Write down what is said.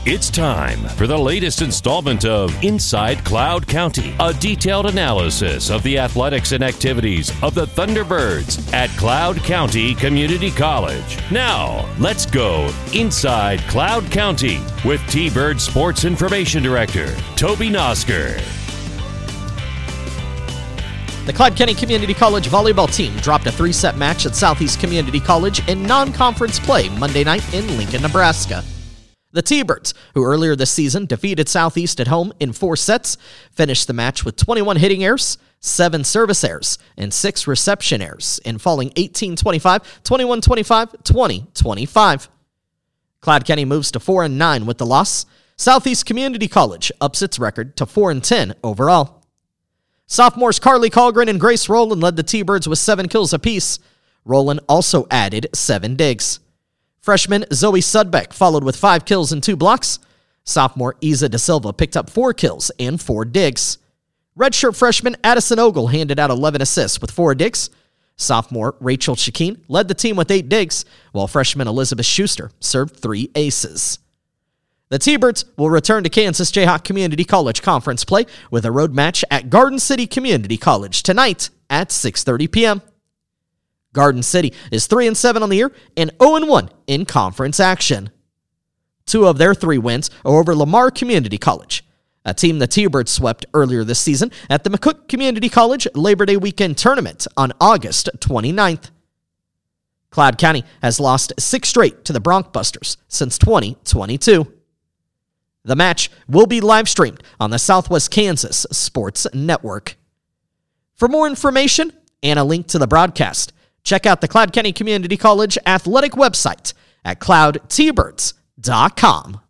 It's time for the latest installment of Inside Cloud County, a detailed analysis of the athletics and activities of the Thunderbirds at Cloud County Community College. Now, let's go Inside Cloud County with T-Bird Sports Information Director, Toby Nosker. The Cloud County Community College volleyball team dropped a 3-set match at Southeast Community College in non-conference play Monday night in Lincoln, Nebraska. The T-Birds, who earlier this season defeated Southeast at home in 4 sets, finished the match with 21 hitting errors, 7 service errors, and 6 reception errors, in falling 18-25, 21-25, 20-25. Cloud County moves to 4-9 with the loss. Southeast Community College ups its record to 4-10 overall. Sophomores Carly Colgren and Grace Rowland led the T-Birds with 7 kills apiece. Rowland also added 7 digs. Freshman Zoe Sudbeck followed with 5 kills and 2 blocks. Sophomore Isa Da Silva picked up 4 kills and 4 digs. Redshirt freshman Addison Ogle handed out 11 assists with 4 digs. Sophomore Rachel Chakeen led the team with 8 digs, while freshman Elizabeth Schuster served 3 aces. The T-Birds will return to Kansas Jayhawk Community College conference play with a road match at Garden City Community College tonight at 6:30 p.m. Garden City is 3-7 on the year and 0-1 in conference action. 2 of their 3 wins are over Lamar Community College, a team the T-Birds swept earlier this season at the McCook Community College Labor Day weekend tournament on August 29th. Cloud County has lost 6 straight to the Broncbusters since 2022. The match will be live streamed on the Southwest Kansas Sports Network. For more information and a link to the broadcast, check out the Cloud County Community College athletic website at cloudtbirds.com.